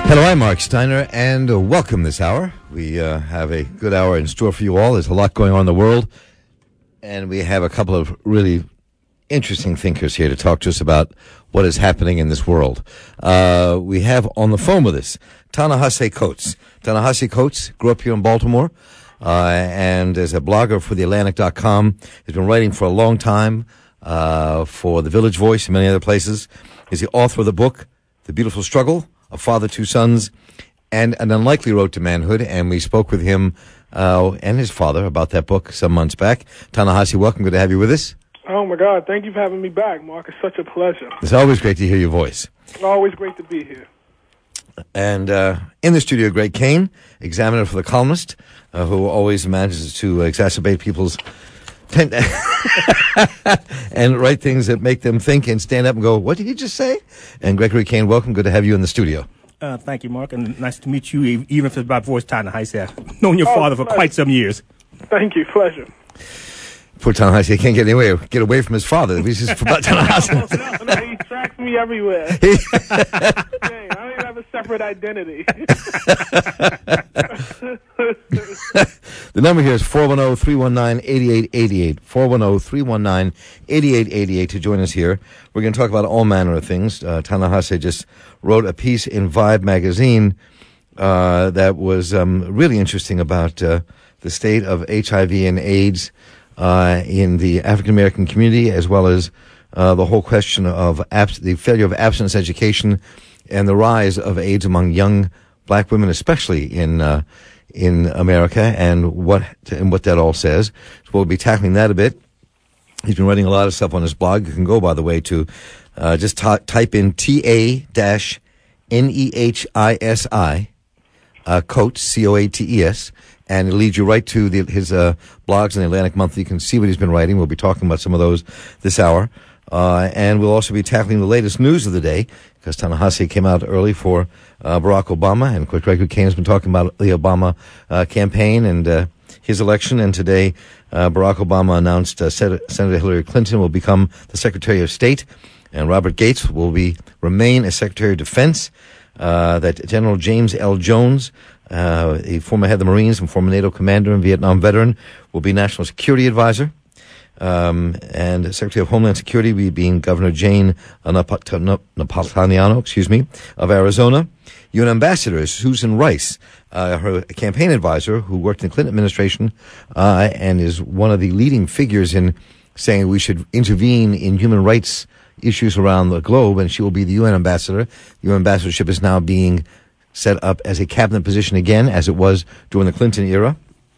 Hello, I'm Mark Steiner, and welcome this hour. We have a good hour in store for you all. There's a lot going on in the world, and we have a couple of really interesting thinkers here to talk to us about what is happening in this world. We have on the phone with us Ta-Nehisi Coates. Ta-Nehisi Coates grew up here in Baltimore, and is a blogger for TheAtlantic.com. Has been writing for a long time for The Village Voice and many other places. He's the author of the book, The Beautiful Struggle, A Father, Two Sons, and An Unlikely Road to Manhood, and we spoke with him and his father about that book some months back. Ta-Nehisi, welcome. Good to have you with us. Oh, my God. Thank you for having me back, Mark. It's such a pleasure. It's always great to hear your voice. Always great to be here. And in the studio, Greg Kane, examiner for The Columnist, who always manages to exacerbate people's and write things that make them think and stand up and go, what did he just say? And Gregory Kane, welcome. Good to have you in the studio. Thank you, Mark, and nice to meet you, even if it's by voice. Ta-Nehisi. I've known your father for quite some years. Thank you. Pleasure. Poor Ta-Nehisi, he can't get away from his father. He's just about Ta-Nehisi. No, he tracks me everywhere. Dang, I don't even have a separate identity. The number here is 410-319-8888. 410-319-8888 to join us here. We're going to talk about all manner of things. Ta-Nehisi just wrote a piece in Vibe magazine that was really interesting about the state of HIV and AIDS in the African American community, as well as the whole question of the failure of abstinence education and the rise of AIDS among young black women, especially in America, and what that all says. So we'll be tackling that a bit. He's been writing a lot of stuff on his blog. You can go, by the way, to just type in TA-NEHISI, Coates, Coates, and it'll lead you right to his blogs in the Atlantic Monthly. You can see what he's been writing. We'll be talking about some of those this hour. And we'll also be tackling the latest news of the day, because Ta-Nehisi came out early for Barack Obama, and of course Gregory Kane has been talking about the Obama campaign and his election. And today Barack Obama announced Senator Hillary Clinton will become the Secretary of State, and Robert Gates will remain as Secretary of Defense. That General James L. Jones, the former head of the Marines and former NATO commander and Vietnam veteran, will be National Security Advisor. And Secretary of Homeland Security being Governor Jane Napolitano, of Arizona. UN Ambassador is Susan Rice, her campaign advisor, who worked in the Clinton administration, and is one of the leading figures in saying we should intervene in human rights issues around the globe, and she will be the UN ambassador. The UN ambassadorship is now being set up as a cabinet position again, as it was during the Clinton era.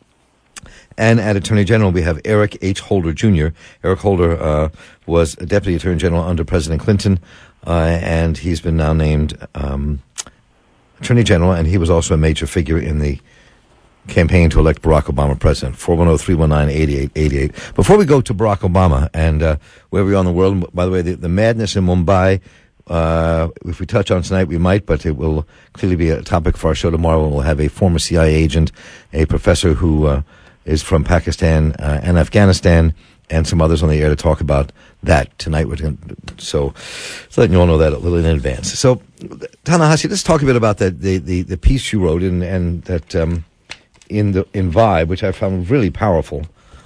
And at Attorney General, we have Eric H. Holder, Jr. Eric Holder was a Deputy Attorney General under President Clinton, and he's been now named Attorney General, and he was also a major figure in the campaign to elect Barack Obama president. 410-319-8888. Before we go to Barack Obama and wherever we are in the world, by the way, the madness in Mumbai, if we touch on it tonight, we might, but it will clearly be a topic for our show tomorrow. We'll have a former CIA agent, a professor who is from Pakistan and Afghanistan, and some others on the air to talk about that tonight. So letting you all know that a little in advance. So, Ta-Nehisi, let's talk a bit about the piece you wrote and that in Vibe, which I found really powerful,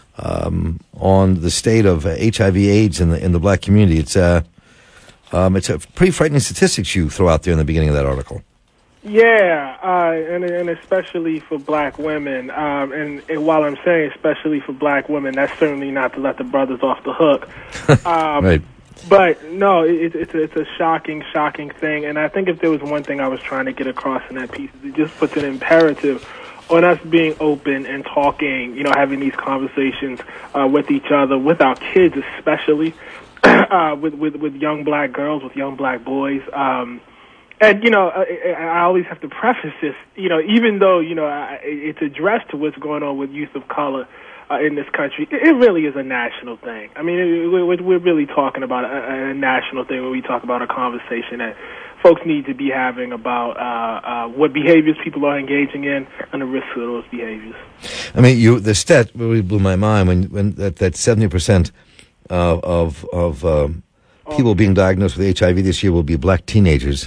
on the state of HIV/AIDS in the black community. It's a pretty frightening statistics you throw out there in the beginning of that article. Yeah, and especially for black women. And while I'm saying especially for black women, that's certainly not to let the brothers off the hook. Right. But no, it's a shocking thing. And I think if there was one thing I was trying to get across in that piece, it just puts an imperative on us being open and talking, having these conversations with each other, with our kids especially, with young black girls, with young black boys. And, I always have to preface this, even though, it's addressed to what's going on with youth of color in this country, it really is a national thing. I mean, we're really talking about a national thing when we talk about a conversation that folks need to be having about what behaviors people are engaging in and the risks of those behaviors. I mean, the stat really blew my mind when that 70% of people being diagnosed with HIV this year will be black teenagers.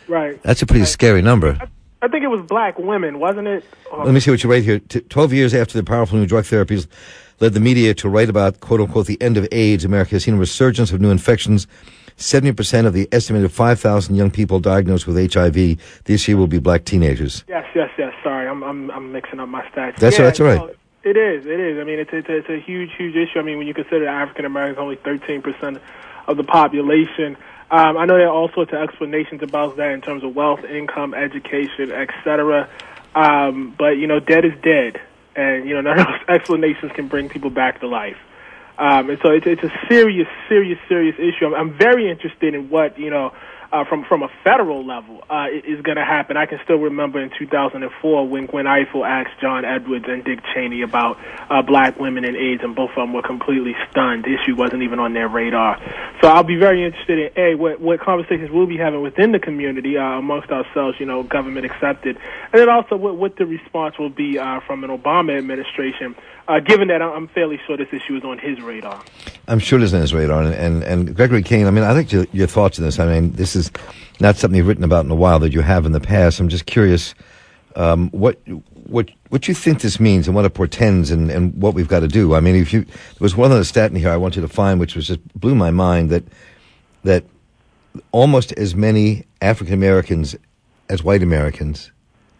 Right. That's a pretty scary number. I think it was black women, wasn't it? Let me see what you write here. 12 years after the powerful new drug therapies led the media to write about, quote-unquote, the end of AIDS, America has seen a resurgence of new infections. 70% of the estimated 5,000 young people diagnosed with HIV this year will be black teenagers. Yes. Sorry, I'm mixing up my stats. That's all right. No, it is. I mean, it's a huge issue. I mean, when you consider African Americans only 13% of the population. I know there are all sorts of explanations about that in terms of wealth, income, education, etc. But dead is dead, and none of those explanations can bring people back to life. And so it's a serious issue. I'm very interested in what from a federal level is going to happen. I can still remember in 2004 when Gwen Ifill asked John Edwards and Dick Cheney about black women and AIDS, and both of them were completely stunned. The issue wasn't even on their radar. So I'll be very interested in what conversations we'll be having within the community amongst ourselves, government accepted, and then also what the response will be from an Obama administration. Given that I'm fairly sure this issue is on his radar. I'm sure it is on his radar. And Gregory Kane, I mean, I like your thoughts on this. I mean, this is not something you've written about in a while that you have in the past. I'm just curious what you think this means and what it portends and what we've got to do. I mean, there was one other stat in here I wanted to find, which was just blew my mind, that almost as many African Americans as white Americans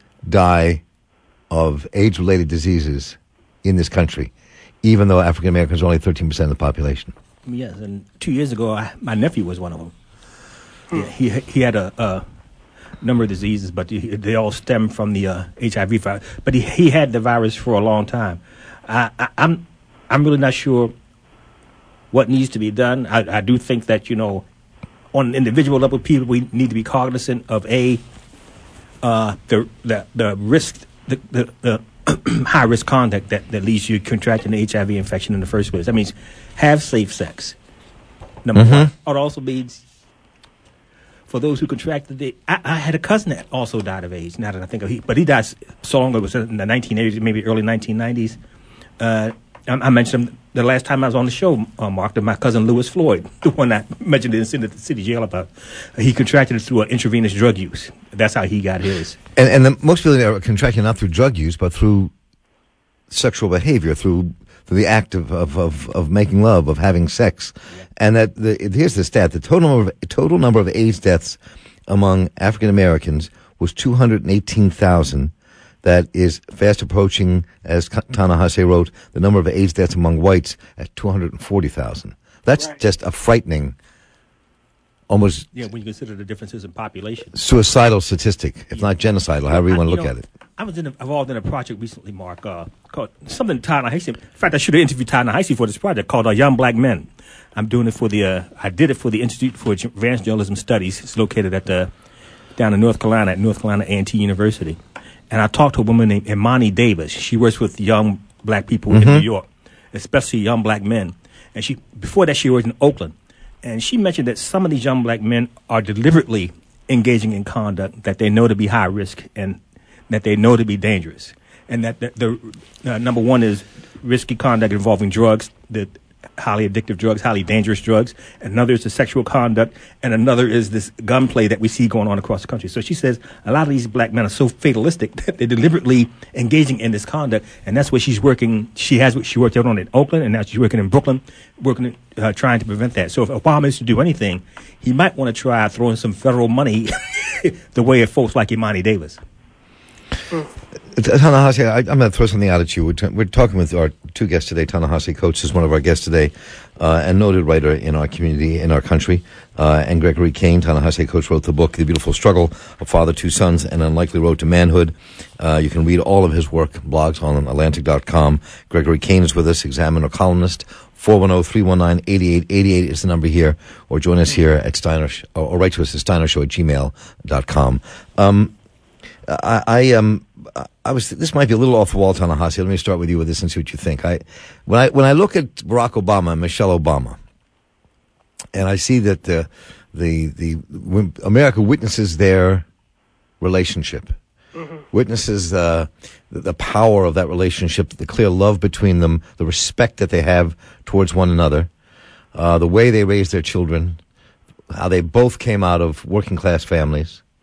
die of AIDS-related diseases in this country, even though African Americans are only 13% of the population. Yes, and 2 years ago, my nephew was one of them. Yeah, he had a number of diseases, but they all stem from the HIV virus. But he had the virus for a long time. I'm really not sure what needs to be done. I do think that on an individual level, people we need to be cognizant of the risk, the high risk conduct that leads you contracting the HIV infection in the first place. That means have safe sex. Number one. It also means for those who contracted it. I had a cousin that also died of AIDS. Now that I think of it, but he died so long ago. It was in the 1980s, maybe early 1990s. I mentioned him the last time I was on the show, Mark, to my cousin Lewis Floyd, the one I mentioned in the city jail about. He contracted it through intravenous drug use. That's how he got his. And most people are contracting not through drug use, but through sexual behavior, through the act of making love, of having sex. Yeah. And here's the stat: the total number of AIDS deaths among African Americans was 218,000. That is fast approaching, as Ta-Nehisi wrote, the number of AIDS deaths among whites at 240,000. That's right. Just a frightening, almost... Yeah, when you consider the differences in population. Suicidal statistic, if not genocidal, however you want to look at it. I was involved in a project recently, Mark, called something Ta-Nehisi. In fact, I should have interviewed Ta-Nehisi for this project called Young Black Men. I'm doing it for I did it for the Institute for Advanced Journalism Studies. It's located down in North Carolina at North Carolina A&T University. And I talked to a woman named Imani Davis. She works with young black people in New York, especially young black men. And before that, she worked in Oakland. And she mentioned that some of these young black men are deliberately engaging in conduct that they know to be high risk and that they know to be dangerous. And that the number one is risky conduct involving drugs, the highly addictive drugs, highly dangerous drugs. Another is the sexual conduct, and another is this gunplay that we see going on across the country. So she says a lot of these black men are so fatalistic that they're deliberately engaging in this conduct, and that's what she's working. She worked out on in Oakland, and now she's working in Brooklyn, trying to prevent that. So if Obama is to do anything, he might want to try throwing some federal money the way of folks like Imani Davis. Ta-Nehisi, I'm going to throw something out at you. We're talking with our two guests today. Ta-Nehisi Coates is one of our guests today, and noted writer in our community, in our country. And Gregory Kane, Ta-Nehisi Coates, wrote the book, The Beautiful Struggle, A Father, Two Sons, An Unlikely Road to Manhood. You can read all of his work, blogs on Atlantic.com. Gregory Kane is with us, Examiner columnist. 410-319-8888 is the number here, or join us here at Steiner, or write to us at steinershow@gmail.com. This might be a little off the wall, Ta-Nehisi. Let me start with you with this and see what you think. When I look at Barack Obama and Michelle Obama, and I see that when America witnesses their relationship, witnesses the power of that relationship, the clear love between them, the respect that they have towards one another, the way they raise their children, how they both came out of working class families,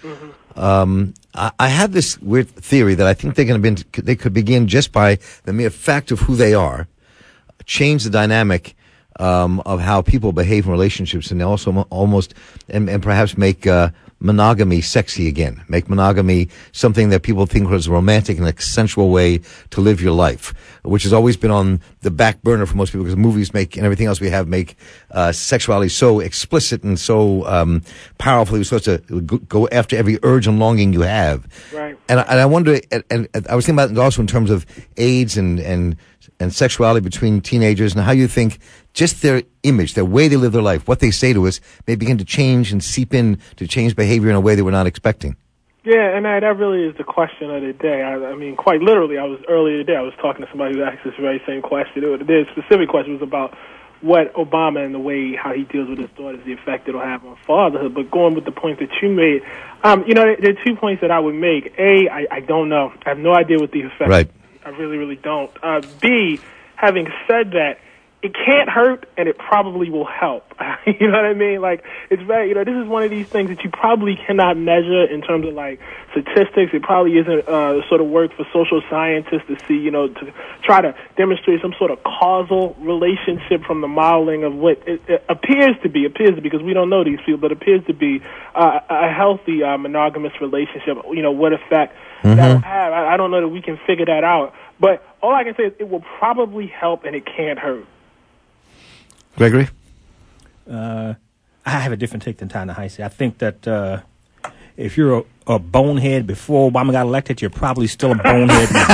I have this weird theory that I think they could begin just by the mere fact of who they are, change the dynamic of how people behave in relationships, and also almost and perhaps make monogamy sexy again. Make monogamy something that people think was a romantic and a sensual way to live your life, which has always been on the back burner for most people because movies make and everything else we have make sexuality so explicit and so powerful. You're supposed to go after every urge and longing you have. Right. And I wonder, and I was thinking about it also in terms of AIDS and sexuality between teenagers and how you think just their image, their way they live their life, what they say to us may begin to change and seep in to change behavior in a way that we're not expecting. Yeah, and that really is the question of the day. I mean, quite literally, earlier today, I was talking to somebody who asked this very same question. The specific question was about what Obama and the way how he deals with his daughters, the effect it'll have on fatherhood. But going with the point that you made, there are 2 points that I would make. A, I don't know. I have no idea what the effect Right. I really, really don't. B, having said that, it can't hurt, and it probably will help. You know what I mean? Like, it's very, this is one of these things that you probably cannot measure in terms of, like, statistics. It probably isn't sort of work for social scientists to see, to try to demonstrate some sort of causal relationship from the modeling of what it appears to be, because we don't know these people, but appears to be a healthy monogamous relationship, what effect that'll have. I don't know that we can figure that out. But all I can say is it will probably help, and it can't hurt. Gregory? I have a different take than Ta-Nehisi. I think that if you're a bonehead before Obama got elected, you're probably still a bonehead now.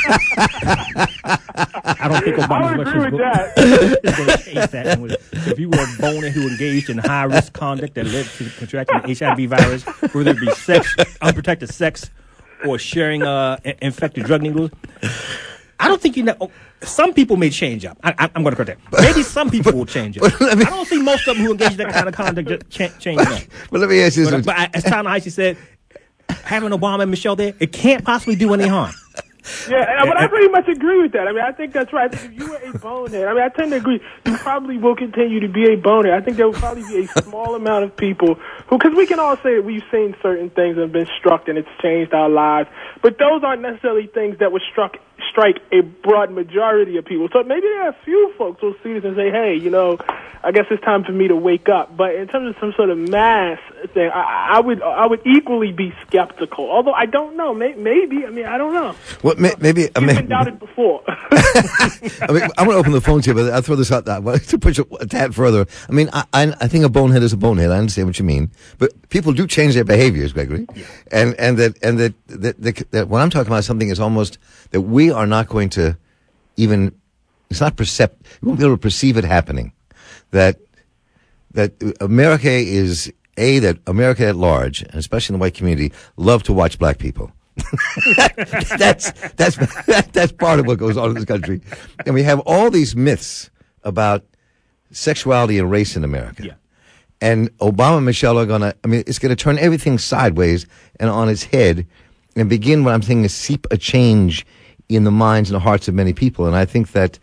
I don't think Obama's election is going to change that. If you were a bonehead who engaged in high-risk conduct that led to contracting the HIV virus, whether it be sex, unprotected sex, or sharing infected drug needles, I don't think some people may change up. I'm going to correct that. Maybe some people will change up. I don't see most of them who engage in that kind of conduct change up. But let me ask you this. But as Ta-Nehisi said, having Obama and Michelle there, it can't possibly do any harm. Yeah, but I pretty much agree with that. I mean, I think that's right. I think if you were a bonehead, I tend to agree. You probably will continue to be a bonehead. I think there will probably be a small amount of people who, because we can all say that we've seen certain things and have been struck and it's changed our lives, but those aren't necessarily things that would strike a broad majority of people. So maybe there are a few folks who will see this and say, hey, I guess it's time for me to wake up. But in terms of some sort of mass thing, I would equally be skeptical. Although I don't know. Maybe. I don't know. Well, maybe. You've been doubted before. I'm going to open the phones here, but I'll throw this out to push it a tad further. I think a bonehead is a bonehead. I understand what you mean, but people do change their behaviors, Gregory, yeah. and that when I'm talking about something is almost that we are not going to even. It's not we won't be able to perceive it happening. That America is that America at large, and especially in the white community, love to watch black people. that's part of what goes on in this country, and we have all these myths about sexuality and race in America. Yeah. And Obama and Michelle are gonna. It's gonna turn everything sideways and on its head, and begin what I'm saying is seep a change in the minds and the hearts of many people. And I think that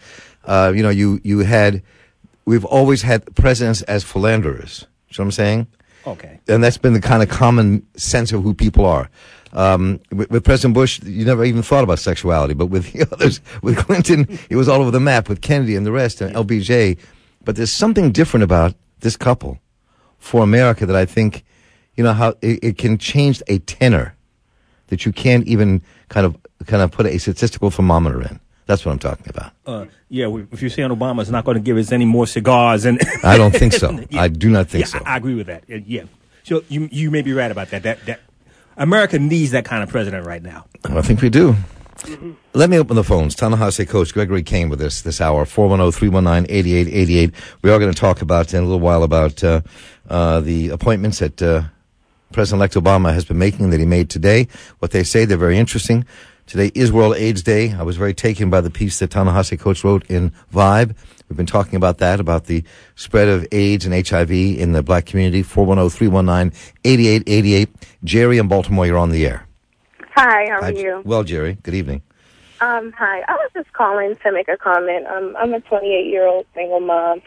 we've always had presidents as philanderers. You know what I'm saying? Okay. And that's been the kind of common sense of who people are. With President Bush, you never even thought about sexuality, but with the others, with Clinton, it was all over the map, with Kennedy and the rest, and LBJ. But there's something different about this couple for America that I think, how it can change a tenor that you can't even kind of put a statistical thermometer in. That's what I'm talking about. If you're saying Obama's not going to give us any more cigars, and I don't think so. I do not think so. I agree with that. Yeah. So you may be right about that. That America needs that kind of president right now. I think we do. Mm-hmm. Let me open the phones. Ta-Nehisi coach Gregory Kane with us this hour, 410-319-8888. We are going to talk about in a little while about the appointments that President-elect Obama has been making, that he made today. What they say, they're very interesting. Today is World AIDS Day. I was very taken by the piece that Ta-Nehisi coach wrote in Vibe. We've been talking about that, about the spread of AIDS and HIV in the black community. 410-319-8888. Jerry in Baltimore, you're on the air. Hi, how are you? Well, Jerry, good evening. Hi, I was just calling to make a comment. I'm a 28-year-old single mom,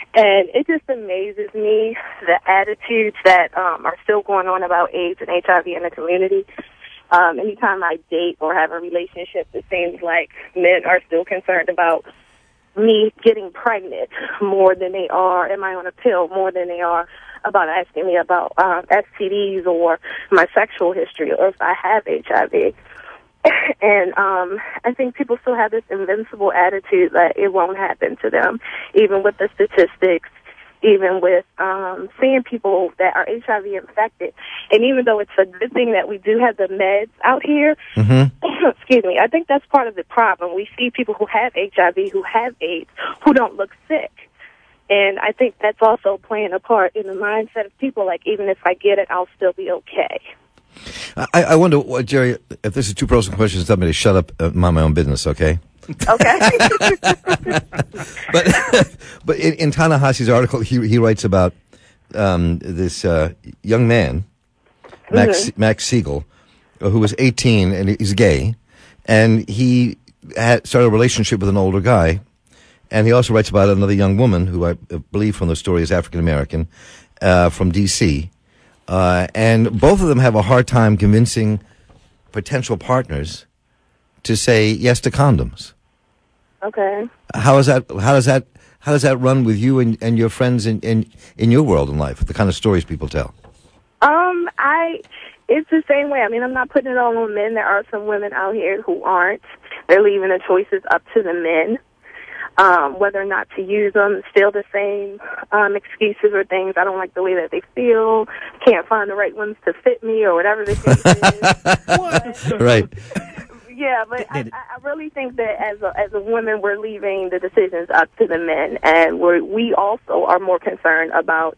And it just amazes me, the attitudes that are still going on about AIDS and HIV in the community. Anytime I date or have a relationship, it seems like men are still concerned about me getting pregnant more than they are, am I on a pill, more than they are about asking me about STDs or my sexual history or if I have HIV. And I think people still have this invincible attitude that it won't happen to them, even with the statistics, even with seeing people that are HIV infected. And even though it's a good thing that we do have the meds out here, excuse me, I think that's part of the problem. We see people who have HIV, who have AIDS, who don't look sick. And I think that's also playing a part in the mindset of people, like, even if I get it, I'll still be okay. I wonder, Jerry, if this is two personal questions, tell me to shut up and mind my own business, okay? Okay. but in Ta-Nehisi's article, he writes about this young man, Max Siegel, who was 18, and he's gay, and he started a relationship with an older guy. And he also writes about another young woman who I believe from the story is African-American, from D.C., and both of them have a hard time convincing potential partners to say yes to condoms. Okay. How does that run with you and your friends in your world in life? The kind of stories people tell. It's the same way. I mean, I'm not putting it all on men. There are some women out here who aren't. They're leaving the choices up to the men. Whether or not to use them, still the same excuses or things. I don't like the way that they feel. Can't find the right ones to fit me or whatever the case is. Right. Yeah, but I really think that as a woman, we're leaving the decisions up to the men, and we also are more concerned about,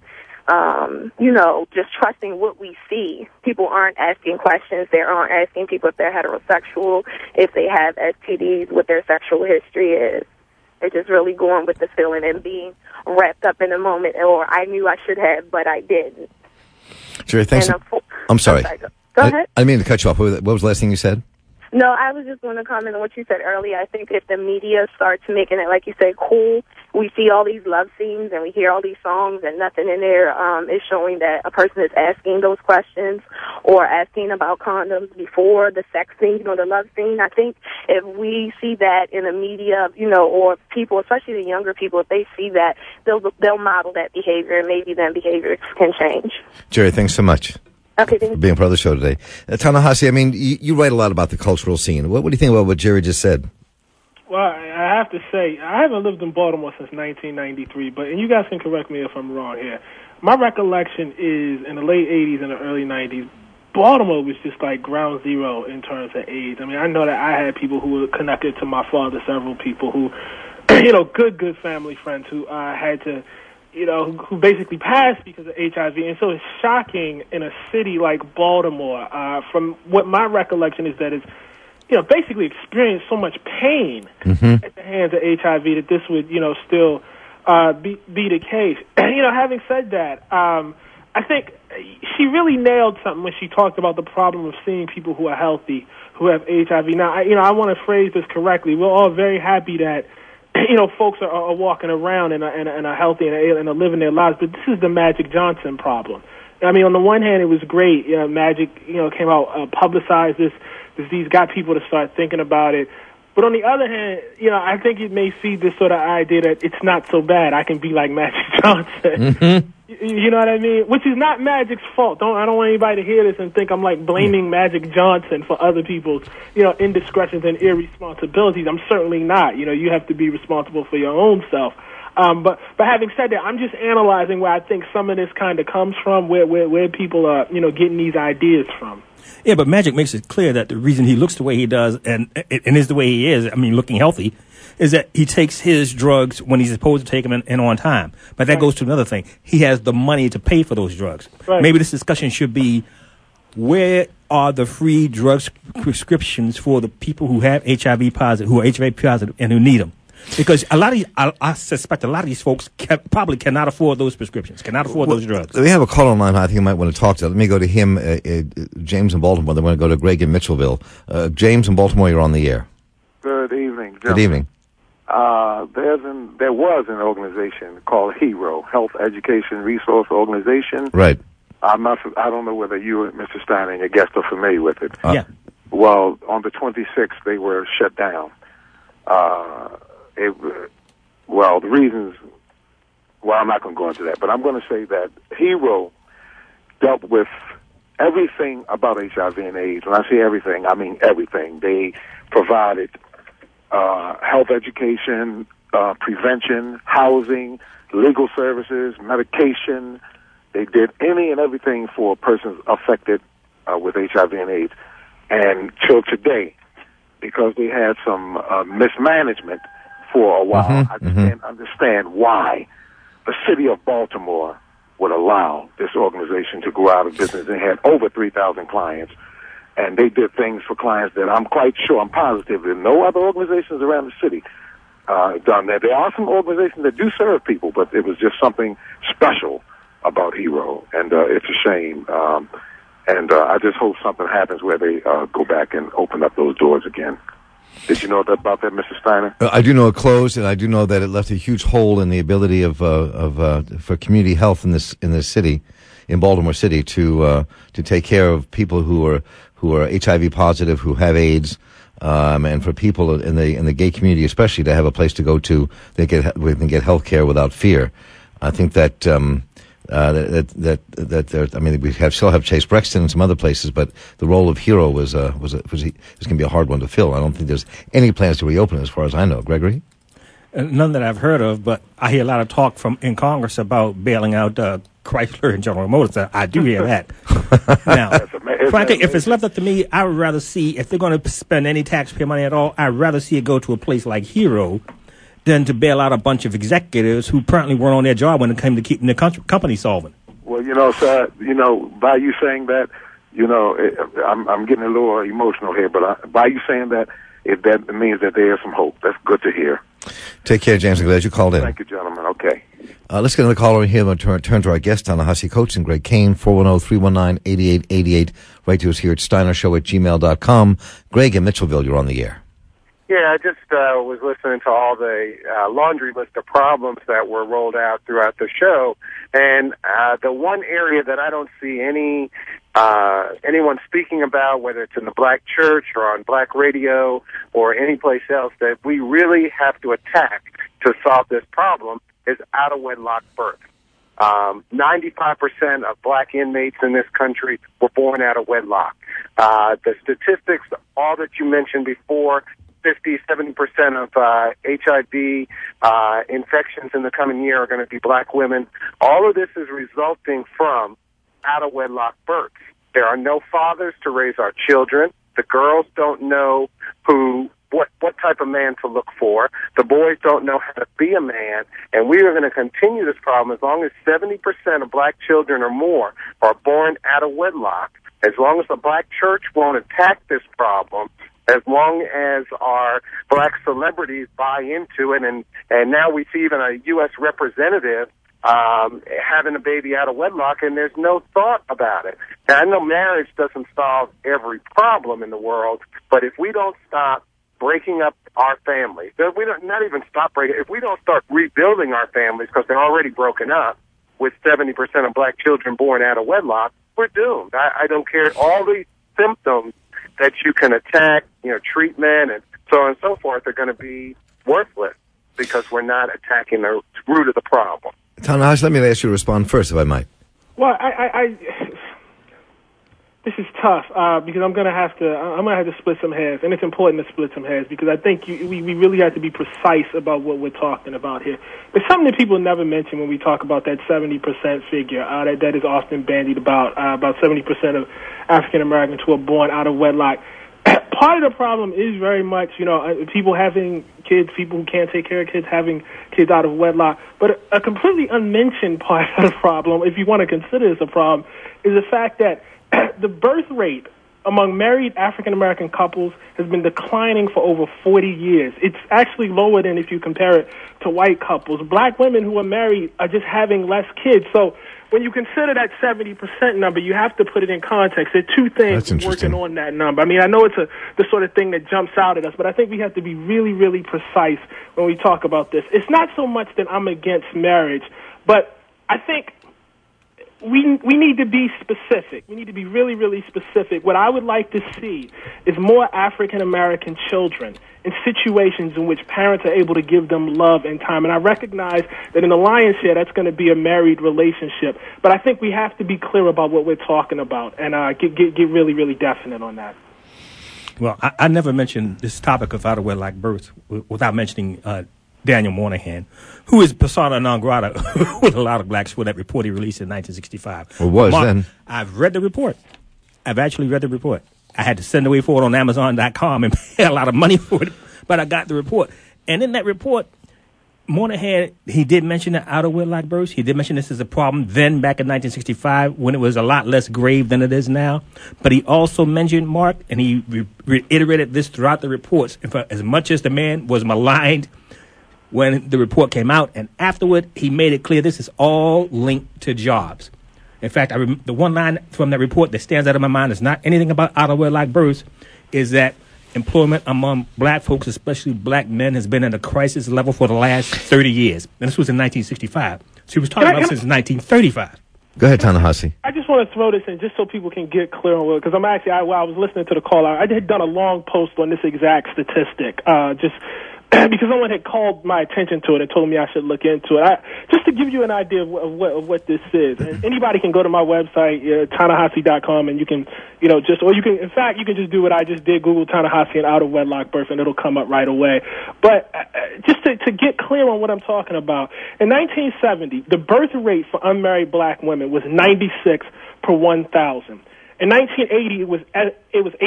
just trusting what we see. People aren't asking questions. They aren't asking people if they're heterosexual, if they have STDs, what their sexual history is. They're just really going with the feeling and being wrapped up in the moment, or I knew I should have, but I didn't. Jerry, thanks. I'm sorry. Go ahead. I didn't mean to cut you off. What was the last thing you said? No, I was just going to comment on what you said earlier. I think if the media starts making it, like you said, cool, we see all these love scenes and we hear all these songs and nothing in there is showing that a person is asking those questions or asking about condoms before the sex scene, the love scene. I think if we see that in the media, or people, especially the younger people, if they see that, they'll model that behavior, and maybe then behavior can change. Jerry, thanks so much. Okay, for being part of the show today. Ta-Nehisi, I mean, you write a lot about the cultural scene. What do you think about what Jerry just said? Well, I have to say, I haven't lived in Baltimore since 1993, and you guys can correct me if I'm wrong here. My recollection is in the late 80s and the early 90s, Baltimore was just like ground zero in terms of AIDS. I mean, I know that I had people who were connected to my father, several people who, good family friends who had to, who basically passed because of HIV. And so it's shocking in a city like Baltimore, from what my recollection is that it's, basically experienced so much pain at the hands of HIV that this would, still be the case. Having said that, I think she really nailed something when she talked about the problem of seeing people who are healthy, who have HIV. Now, I want to phrase this correctly. We're all very happy that folks are walking around and are healthy and are living their lives, but this is the Magic Johnson problem. I mean, on the one hand, it was great. Magic, came out, publicized this disease, got people to start thinking about it. But on the other hand, I think it may feed this sort of idea that it's not so bad. I can be like Magic Johnson. You know what I mean? Which is not Magic's fault. I don't want anybody to hear this and think I'm like blaming Magic Johnson for other people's, indiscretions and irresponsibilities. I'm certainly not. You have to be responsible for your own self. But having said that, I'm just analyzing where I think some of this kind of comes from, where people are, getting these ideas from. Yeah, but Magic makes it clear that the reason he looks the way he does and is the way he is, looking healthy, is that he takes his drugs when he's supposed to take them and on time. But that goes to another thing. He has the money to pay for those drugs. Right. Maybe this discussion should be, where are the free drug prescriptions for the people who have HIV positive, who are HIV positive and who need them? Because a lot of I suspect a lot of these folks probably cannot afford those prescriptions, cannot afford those drugs. We have a caller online I think you might want to talk to. Let me go to him, James in Baltimore. Then we're going to go to Greg in Mitchellville. James in Baltimore, you're on the air. Good evening, gentlemen. Good evening. there was an organization called HERO, Health Education Resource Organization. Right. I don't know whether you and Mr. Stein and your guests are familiar with it. Yeah. Well, on the 26th, they were shut down. The reasons, I'm not going to go into that, but I'm going to say that HERO dealt with everything about HIV and AIDS. When I say everything, I mean everything. They provided health education, prevention, housing, legal services, medication. They did any and everything for persons affected with HIV and AIDS. And till today, because they had some mismanagement for a while, I just can't understand why the city of Baltimore would allow this organization to go out of business. They had over 3,000 clients, and they did things for clients that I'm positive that no other organizations around the city done that. There are some organizations that do serve people, but it was just something special about HERO, and it's a shame. I just hope something happens where they go back and open up those doors again. Did you know about that, Mr. Steiner? I do know it closed, and I do know that it left a huge hole in the ability for community health in this city, in Baltimore City, to take care of people who are HIV positive, who have AIDS, and for people in the gay community, especially, to have a place to go to they can get health care without fear. I think that we still have Chase Brexton and some other places, but the role of HERO was going to be a hard one to fill. I don't think there's any plans to reopen it, as far as I know. Gregory? None that I've heard of, but I hear a lot of talk in Congress about bailing out Chrysler and General Motors. I do hear that. Now, frankly, if it's left up to me, I would rather see, if they're going to spend any taxpayer money at all, I'd rather see it go to a place like HERO than to bail out a bunch of executives who apparently weren't on their job when it came to keeping the company solvent. Well, sir, by you saying that, I'm getting a little emotional here, but by you saying that, that means that there is some hope. That's good to hear. Take care, James. I'm glad you called in. Thank you, gentlemen. Okay. Let's get another caller here. We'll turn to our guest, Ta-Nehisi Coates and Greg Kane, 410-319-8888. Write to us here at steinershow@gmail.com. Greg in Mitchellville, you're on the air. Yeah, I just was listening to all the laundry list of problems that were rolled out throughout the show, and the one area that I don't see anyone speaking about, whether it's in the black church or on black radio or any place else, that we really have to attack to solve this problem is out-of-wedlock birth. 95% of black inmates in this country were born out of wedlock. The statistics, all that you mentioned before, 50-70% of HIV infections in the coming year are going to be black women. All of this is resulting from out-of-wedlock births. There are no fathers to raise our children. The girls don't know what type of man to look for. The boys don't know how to be a man. And we are going to continue this problem as long as 70% of black children or more are born out of wedlock. As long as the black church won't attack this problem, as long as our black celebrities buy into it, and now we see even a U.S. representative having a baby out of wedlock, and there's no thought about it. And I know marriage doesn't solve every problem in the world, but if we don't stop breaking up our families, if we don't start rebuilding our families because they're already broken up with 70% of black children born out of wedlock, we're doomed. I don't care all these symptoms that you can attack, treatment and so on and so forth are going to be worthless because we're not attacking the root of the problem. Ta-Nehisi, let me ask you to respond first, if I might. Well, this is tough because I'm gonna have to split some hairs, and it's important to split some hairs because I think we really have to be precise about what we're talking about here. There's something that people never mention when we talk about that 70% figure that is often bandied about 70% of African Americans who are born out of wedlock. Part of the problem is very much, people having kids, people who can't take care of kids, having kids out of wedlock. But a completely unmentioned part of the problem, if you want to consider this a problem, is the fact that the birth rate among married African-American couples has been declining for over 40 years. It's actually lower than if you compare it to white couples. Black women who are married are just having less kids. So when you consider that 70% number, you have to put it in context. There are two things working on that number. I mean, I know it's the sort of thing that jumps out at us, but I think we have to be really, really precise when we talk about this. It's not so much that I'm against marriage, but I think we need to be specific. We need to be really, really specific. What I would like to see is more African-American children in situations in which parents are able to give them love and time. And I recognize that in the lion's share, that's going to be a married relationship. But I think we have to be clear about what we're talking about and get really, really definite on that. Well, I never mentioned this topic of out-of-wedlock birth without mentioning Daniel Moynihan, who is persona non grata with a lot of blacks for that report he released in 1965. Well, was then. I've read the report. I've actually read the report. I had to send away for it on Amazon.com and pay a lot of money for it, but I got the report. And in that report, Moynihan, he did mention the out-of-wedlock births. He did mention this as a problem then back in 1965 when it was a lot less grave than it is now. But he also mentioned, Mark, and he reiterated this throughout the reports, as much as the man was maligned when the report came out, and afterward, he made it clear this is all linked to jobs. In fact, the one line from that report that stands out in my mind is not anything about out-of-wedlock births, is that employment among black folks, especially black men, has been at a crisis level for the last 30 years. And this was in 1965. So he was talking about since 1935. Go ahead, Ta-Nehisi. I just want to throw this in just so people can get clear on it, because I'm actually, while I was listening to the call, I had done a long post on this exact statistic, just because someone had called my attention to it and told me I should look into it. Just to give you an idea of what this is. And anybody can go to my website, Ta-Nehisi.com, and you can, in fact, you can just do what I just did, Google Ta-Nehisi and out-of-wedlock birth, and it'll come up right away. But just to get clear on what I'm talking about, in 1970, the birth rate for unmarried black women was 96 per 1,000. In 1980, it was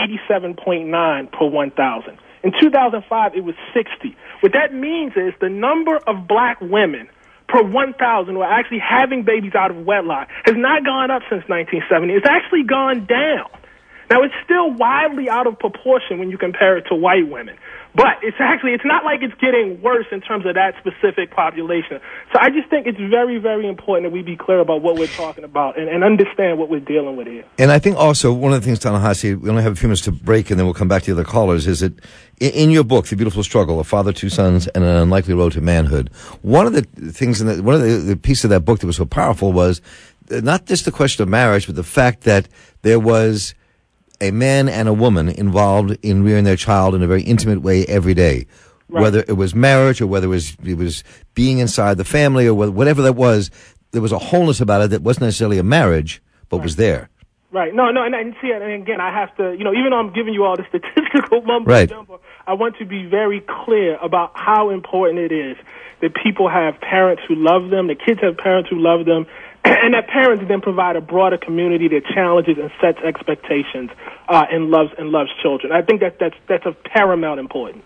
87.9 per 1,000. In 2005, it was 60. What that means is the number of black women per 1,000 who are actually having babies out of wedlock has not gone up since 1970. It's actually gone down. Now, it's still wildly out of proportion when you compare it to white women. But it's not like it's getting worse in terms of that specific population. So I just think it's very, very important that we be clear about what we're talking about and understand what we're dealing with here. And I think also one of the things, Ta-Nehisi, we only have a few minutes to break and then we'll come back to the other callers, is that in your book, The Beautiful Struggle, A Father, Two Sons, and an Unlikely Road to Manhood, one of the things one of the pieces of that book that was so powerful was not just the question of marriage, but the fact that there was a man and a woman involved in rearing their child in a very intimate way every day. Right. Whether it was marriage or whether it was being inside the family or whatever that was, there was a wholeness about it that wasn't necessarily a marriage, but was there. Right. No, and see, and again, I have to, even though I'm giving you all the statistical mumbo-jumbo, I want to be very clear about how important it is that people have parents who love them, that kids have parents who love them, and that parents then provide a broader community that challenges and sets expectations and loves children. I think that's of paramount importance.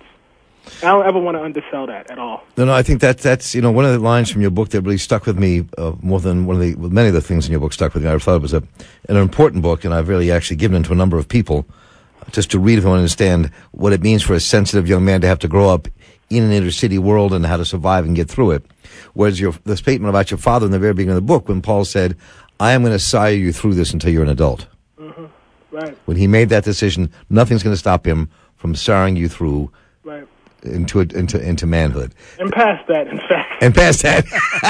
I don't ever want to undersell that at all. No, I think that's one of the lines from your book that really stuck with me more than many of the things in your book stuck with me. I thought it was an important book, and I've really actually given it to a number of people just to read if they want to understand what it means for a sensitive young man to have to grow up in an inner city world and how to survive and get through it. Whereas the statement about your father in the very beginning of the book, when Paul said, I am going to sire you through this until you're an adult. Mm-hmm. Right. When he made that decision, nothing's going to stop him from siring you through into manhood. And past that, in fact. And past that.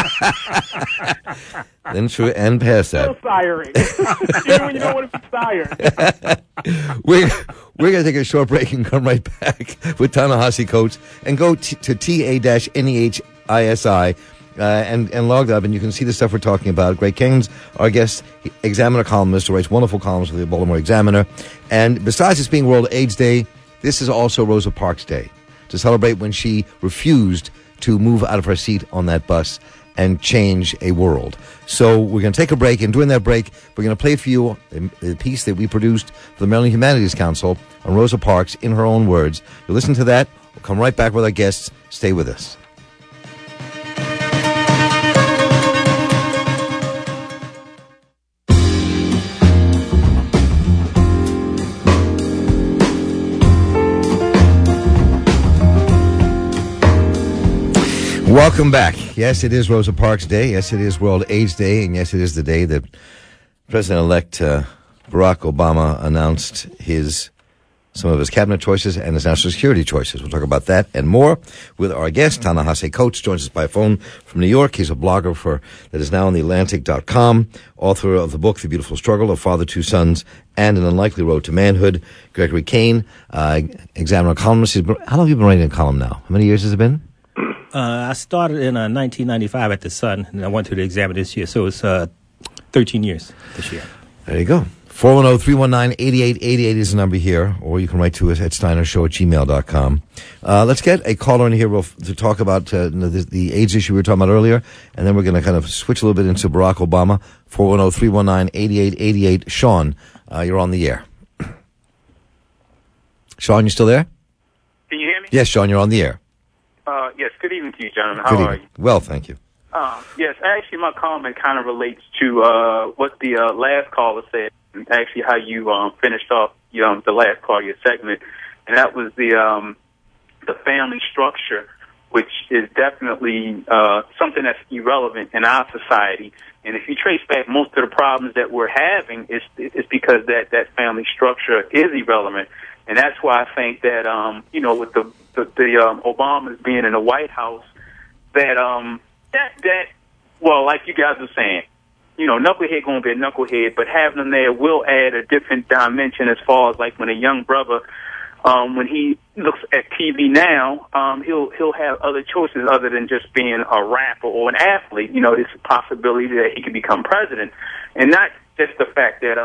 Then true, and past that. Still siring. Even when you don't want to be sired. We're going to take a short break and come right back with Ta-Nehisi Coates and go to TA-NEHISI and log up, and you can see the stuff we're talking about. Greg Kane's our guest, Examiner columnist who writes wonderful columns for the Baltimore Examiner. And besides this being World AIDS Day, this is also Rosa Parks Day, to celebrate when she refused to move out of her seat on that bus and change a world. So we're going to take a break, and during that break, we're going to play for you a piece that we produced for the Maryland Humanities Council on Rosa Parks in her own words. You'll listen to that. We'll come right back with our guests. Stay with us. Welcome back. Yes, it is Rosa Parks Day. Yes, it is World AIDS Day. And yes, it is the day that President-elect Barack Obama announced some of his cabinet choices and his national security choices. We'll talk about that and more with our guest. Ta-Nehisi Coates joins us by phone from New York. He's a blogger that is now on theatlantic.com, author of the book, The Beautiful Struggle, A Father, Two Sons, and An Unlikely Road to Manhood. Gregory Kane, Examiner columnist. How long have you been writing a column now? How many years has it been? I started in 1995 at The Sun, and I went to the Examiner this year, so it's 13 years this year. There you go. 410-319-8888 is the number here, or you can write to us at steinershow@gmail.com. Let's get a caller in here to talk about the AIDS issue we were talking about earlier, and then we're going to kind of switch a little bit into Barack Obama. 410-319-8888. Sean, you're on the air. Sean, you still there? Can you hear me? Yes, Sean, you're on the air. Yes, good evening to you, gentlemen. Good How are evening. you? Well, thank you. Yes, actually, my comment kind of relates to what the last caller said, and actually how you finished off the last part of your segment, and that was the family structure, which is definitely something that's irrelevant in our society. And if you trace back most of the problems that we're having, it's because that family structure is irrelevant. And that's why I think that, with the Obamas being in the White House, that like you guys were saying, knucklehead going to be a knucklehead, but having them there will add a different dimension as far as like when a young brother, when he looks at TV now, he'll have other choices other than just being a rapper or an athlete. It's a possibility that he could become president, and not just the fact that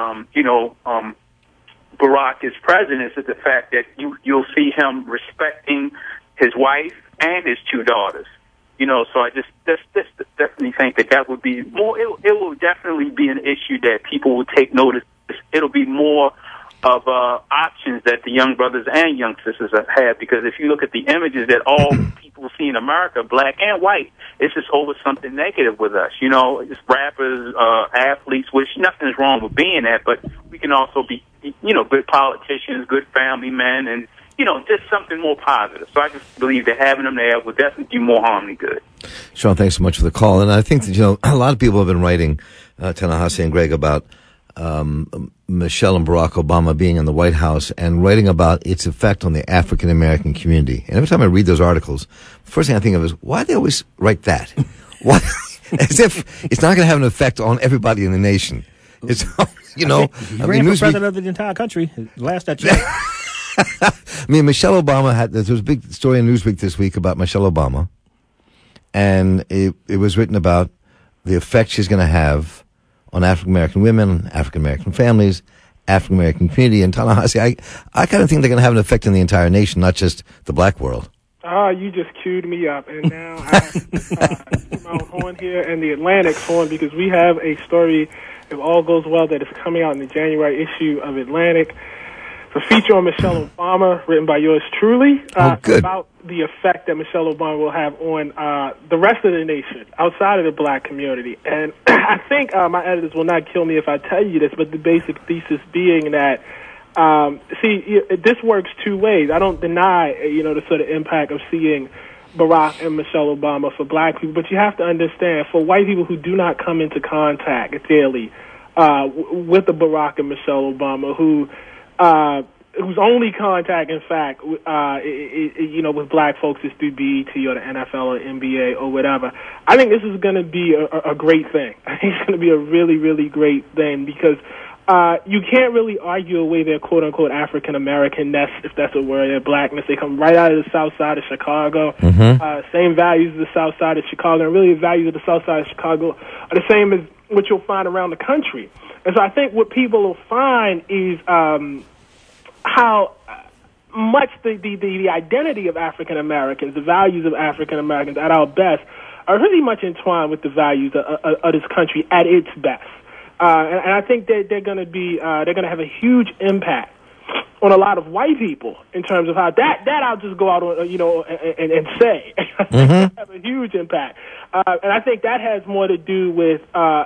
Barack is president, is the fact that you'll see him respecting his wife and his two daughters. So I just definitely think that would be more. It will definitely be an issue that people will take notice. It'll be more of options that the young brothers and young sisters have, because if you look at the images that all people see in America, black and white, it's just over something negative with us. Just rappers, athletes, which nothing's wrong with being that, but we can also be, good politicians, good family men, and just something more positive. So I just believe that having them there will definitely do more harm than good. Sean, thanks so much for the call. And I think that, a lot of people have been writing, Ta-Nehisi and Greg, about Michelle and Barack Obama being in the White House and writing about its effect on the African American community. And every time I read those articles, the first thing I think of is, why do they always write that? Why? As if it's not going to have an effect on everybody in the nation. It's, He ran for president of the entire country. Last I checked. Michelle Obama there was a big story in Newsweek this week about Michelle Obama, and it was written about the effect she's going to have on African American women, African American families, African American community. And Ta-Nehisi, I kind of think they're going to have an effect in the entire nation, not just the black world. You just queued me up, and now I have to put my own horn here and the Atlantic horn, because we have a story, if all goes well, that is coming out in the January issue of Atlantic. It's a feature on Michelle Obama, written by yours truly, about the effect that Michelle Obama will have on the rest of the nation, outside of the black community. And I think my editors will not kill me if I tell you this, but the basic thesis being that, this works two ways. I don't deny, the sort of impact of seeing Barack and Michelle Obama for black people, but you have to understand, for white people who do not come into contact daily with the Barack and Michelle Obama, whose only contact, in fact, with black folks is through BET or the NFL or NBA or whatever. I think this is going to be a great thing. I think it's going to be a really, really great thing, because you can't really argue away their quote-unquote African-Americanness, if that's a word, their blackness. They come right out of the south side of Chicago. Mm-hmm. Same values as the south side of Chicago, and really the values of the south side of Chicago are the same as what you'll find around the country. And so I think what people will find is how much the identity of African Americans, the values of African Americans at our best, are really much entwined with the values of this country at its best. And I think that they're going to have a huge impact on a lot of white people in terms of how that I'll just go out on, and say. I think it'll have a huge impact. And I think that has more to do with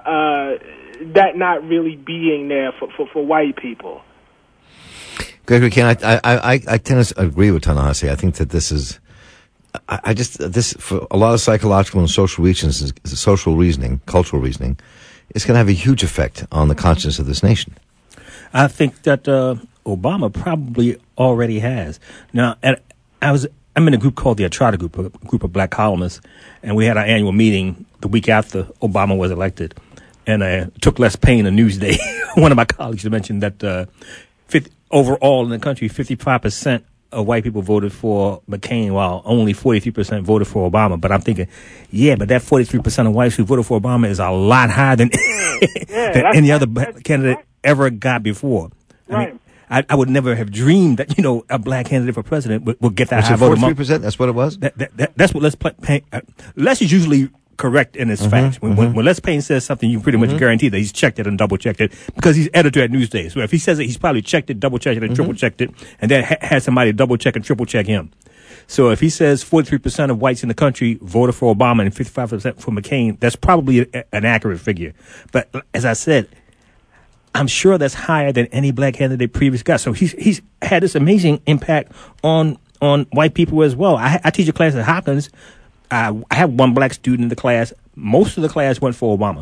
that not really being there for white people. Gregory Kane, I tend to agree with Ta-Nehisi. I think that this is I just, this, for a lot of psychological and social reasoning, cultural reasoning, it's going to have a huge effect on the conscience of this nation. I think that Obama probably already has. Now, I'm in a group called the Atrada Group, a group of black columnists, and we had our annual meeting the week after Obama was elected. And it took Les Payne of Newsday, one of my colleagues, mentioned that overall in the country, 55% of white people voted for McCain, while only 43% voted for Obama. But I'm thinking, yeah, but that 43% of whites who voted for Obama is a lot higher than, than any other candidate ever got before. Right. I mean, I would never have dreamed that, a black candidate for president would get that high vote. 43%? That's what it was? That's what Les Payne, Les is usually correct in his facts. When Les Payne says something, you pretty much guarantee that he's checked it and double checked it, because he's editor at Newsday. So if he says it, he's probably checked it, double checked it, and triple checked it, and then had somebody double check and triple check him. So if he says 43% of whites in the country voted for Obama and 55% for McCain, that's probably an accurate figure. But as I said, I'm sure that's higher than any black candidate previous got. So he's had this amazing impact on white people as well. I teach a class at Hopkins. I have one black student in the class. Most of the class went for Obama.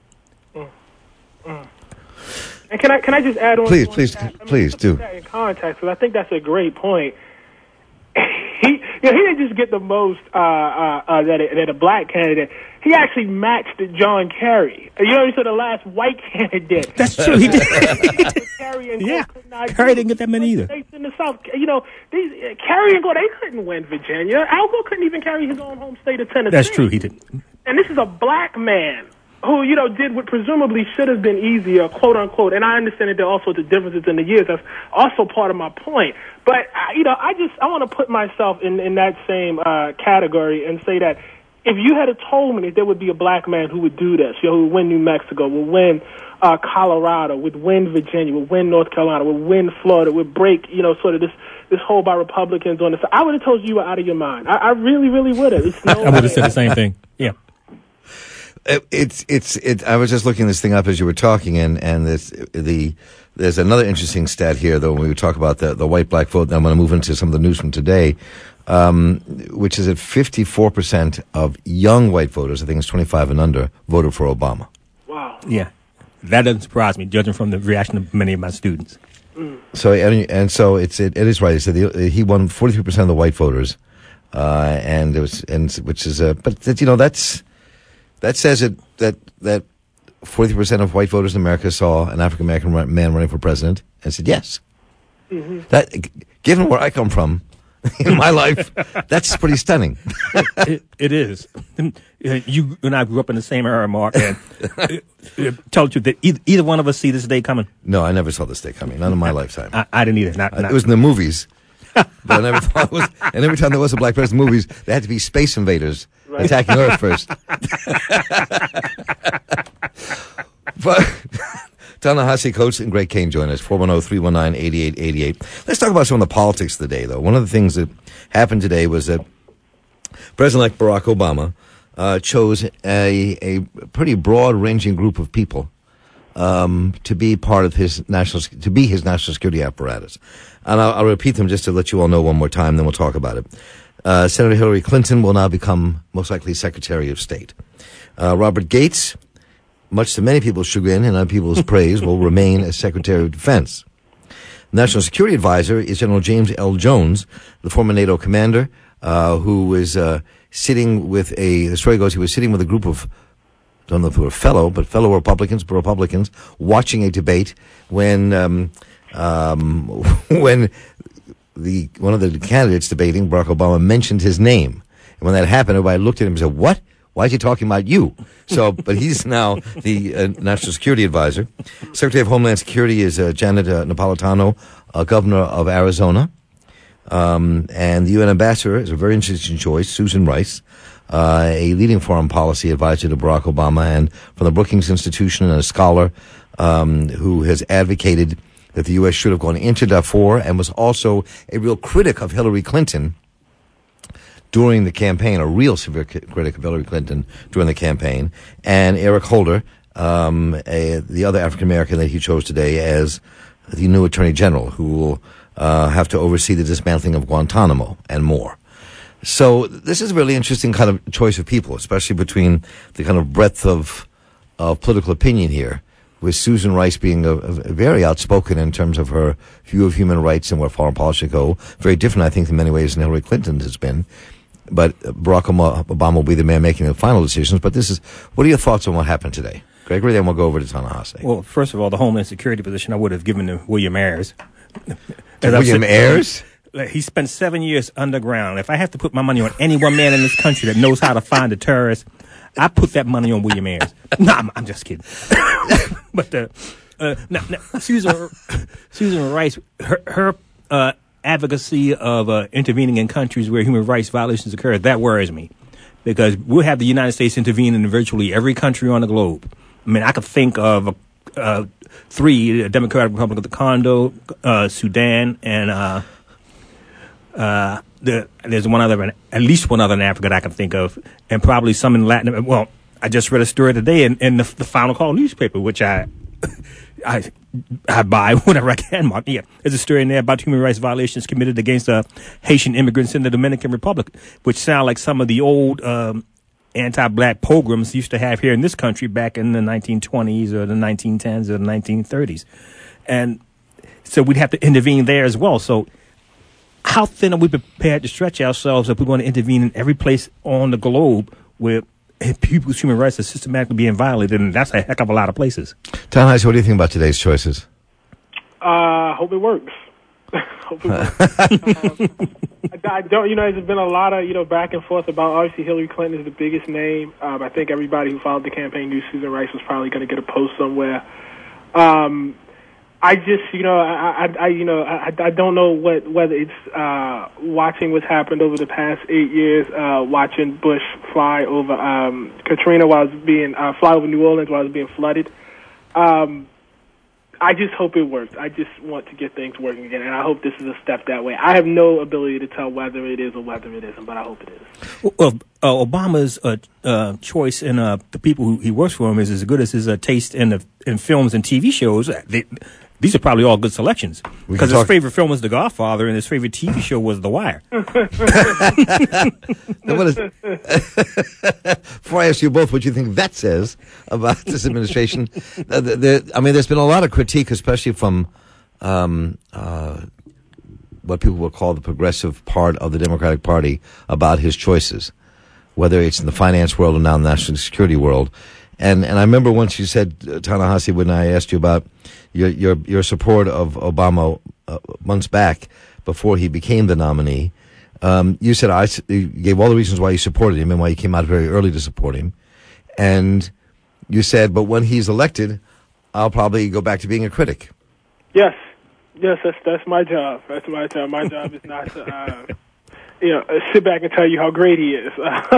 And can I just add on? Please do. In context, because I think that's a great point. He didn't just get the most that a black candidate. He actually matched John Kerry. So the last white candidate. That's true. He did. Kerry and Kerry didn't get that many either. In the South, these Kerry and Gore, they couldn't win Virginia. Al Gore couldn't even carry his own home state of Tennessee. That's true. He didn't. And this is a black man who, did what presumably should have been easier, quote unquote. And I understand that there are all sorts of differences in the years. That's also part of my point. But I want to put myself in that same category and say that if you had told me that there would be a black man who would do this, who would win New Mexico, would win Colorado, would win Virginia, would win North Carolina, would win Florida, would break, sort of this hold by Republicans on this, I would have told you were out of your mind. I really, really would have. I would have said the same thing. Yeah. I was just looking this thing up as you were talking, and there's another interesting stat here, though, when we talk about the white-black vote. And I'm going to move into some of the news from today, which is that 54% of young white voters, I think it's 25 and under, voted for Obama. Wow. Yeah. That doesn't surprise me, judging from the reaction of many of my students. So, and so it is right. It said he won 43% of the white voters, and it was, which is but that says it that 43% of white voters in America saw an African American man running for president and said yes. That, given where I come from in my life, that's pretty stunning. It is. You and I grew up in the same era, Mark, and tell you that either one of us see this day coming. No, I never saw this day coming. None of my lifetime. I didn't either. Not. It was in the movies. But I never thought it was. And every time there was a black person in movies, there had to be space invaders attacking Earth first. But Ta-Nehisi Coates and Greg Kane join us, 410-319-8888. Let's talk about some of the politics of the day, though. One of the things that happened today was that President-elect Barack Obama chose a pretty broad-ranging group of people to be part of his national security apparatus. And I'll repeat them just to let you all know one more time, then we'll talk about it. Senator Hillary Clinton will now become most likely Secretary of State. Robert Gates, much to many people's chagrin and other people's praise, will remain as Secretary of Defense. National Security Advisor is General James L. Jones, the former NATO commander, who was sitting with the story goes, he was sitting with a group of, don't know if they were fellow Republicans, watching a debate when one of the candidates debating, Barack Obama, mentioned his name. And when that happened, everybody looked at him and said, "What? Why is he talking about you?" So, but he's now the National Security Advisor. Secretary of Homeland Security is Janet Napolitano, Governor of Arizona. And the UN Ambassador is a very interesting choice, Susan Rice, a leading foreign policy advisor to Barack Obama, and from the Brookings Institution, and a scholar who has advocated that the U.S. should have gone into Darfur, and was also a real critic of Hillary Clinton during the campaign, a real severe critic of Hillary Clinton during the campaign. And Eric Holder, the other African-American that he chose today as the new Attorney General, who will have to oversee the dismantling of Guantanamo and more. So this is a really interesting kind of choice of people, especially between the kind of breadth of political opinion here, with Susan Rice being a very outspoken in terms of her view of human rights and where foreign policy go. Very different, I think, in many ways than Hillary Clinton has been. But Barack Obama will be the man making the final decisions. But what are your thoughts on what happened today? Gregory, then we'll go over to Ta-Nehisi. Well, first of all, the Homeland Security position I would have given to William Ayers. William Ayers? He spent 7 years underground. If I have to put my money on any one man in this country that knows how to find a terrorist, I put that money on William Ayers. No, I'm just kidding. But now, Susan Rice, her advocacy of intervening in countries where human rights violations occur, that worries me, because we'll have the United States intervene in virtually every country on the globe. I mean, I could think of 3: the Democratic Republic of the Congo, Sudan, and there's one other, at least one other in Africa that I can think of, and probably some in Latin America. Well, I just read a story today in the Final Call newspaper, which I buy whenever I can. Mark. Yeah, there's a story in there about human rights violations committed against Haitian immigrants in the Dominican Republic, which sound like some of the old anti-black pogroms used to have here in this country back in the 1920s or the 1910s or the 1930s. And so we'd have to intervene there as well. So how thin are we prepared to stretch ourselves if we want to intervene in every place on the globe where people's human rights are systematically being violated? And that's a heck of a lot of places. Ta-Nehisi, what do you think about today's choices? Hope it works. Hope it works. I don't, there's been a lot of, back and forth about, obviously, Hillary Clinton is the biggest name. I think everybody who followed the campaign knew Susan Rice was probably going to get a post somewhere. I just, I don't know whether it's watching what's happened over the past 8 years, watching Bush fly over Katrina while it was being fly over New Orleans while it was being flooded. I just hope it works. I just want to get things working again, and I hope this is a step that way. I have no ability to tell whether it is or whether it isn't, but I hope it is. Well, Obama's choice in the people who he works for him is as good as his taste in films and TV shows. These are probably all good selections, because his favorite film was The Godfather and his favorite TV show was The Wire. Before I ask you both what you think that says about this administration, there's been a lot of critique, especially from what people will call the progressive part of the Democratic Party, about his choices, whether it's in the finance world or now in the national security world. And I remember once you said, Ta-Nehisi, when I asked you about your support of Obama months back before he became the nominee, you said you gave all the reasons why you supported him and why you came out very early to support him. And you said, but when he's elected, I'll probably go back to being a critic. Yes, that's my job. That's my job. My job is not to sit back and tell you how great he is.